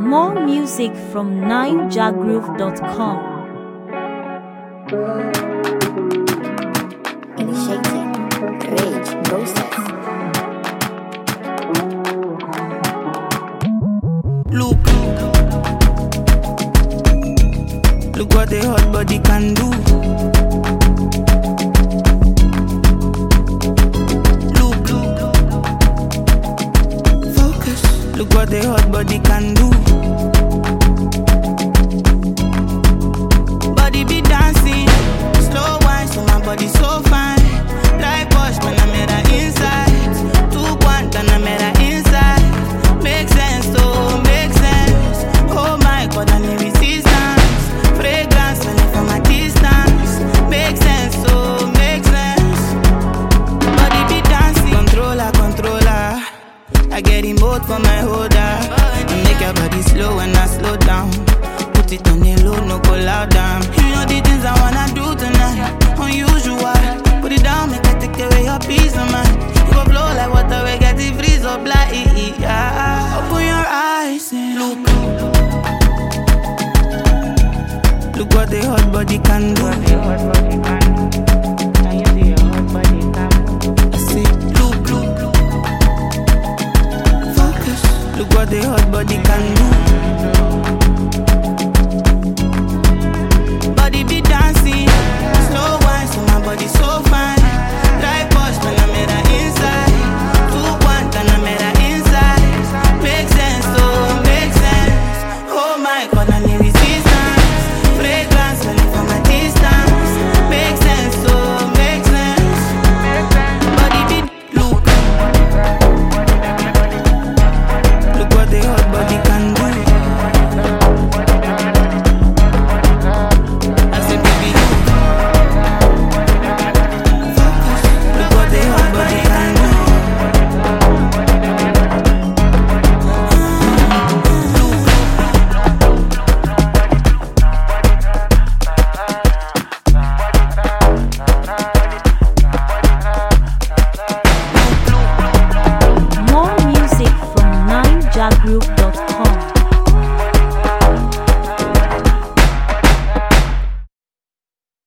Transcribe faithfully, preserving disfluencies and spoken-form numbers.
More music from nine jagroove dot com. Initiating rage process. Look, look what the hot body can do. Look, focus. Look what the hot body can do. Body be dancing, slow wine, so my body so fine. Like Bosch, when I'm at her inside. Two point, and I'm at her inside. Make sense, oh, make sense. Oh my God, I need resistance. Fragrance, when I'm from a distance. Make sense, oh, make sense. Body be dancing, controller, controller. I get in both for my holder. Make your body slow when I slow down. Put it on the low, no go loud down. You know the things I wanna do tonight. Unusual, put it down, make I take away your peace of mind. You go blow like water, we get the freeze up like yeah. Open your eyes and look. Look what the hot body can do. I say, look, look, look. Focus. Look what the hot body can do. Body be dancing, slow wine, so my body so fine. Like Bosch, when I'm at her inside. Two point, and I'm at her inside. Make sense, oh, make sense. Oh my God, I need resistance. Fragrance, when I'm from a distance. Make sense, oh, make sense. Body be look. Look what the hot body can do. More music from nine jagroove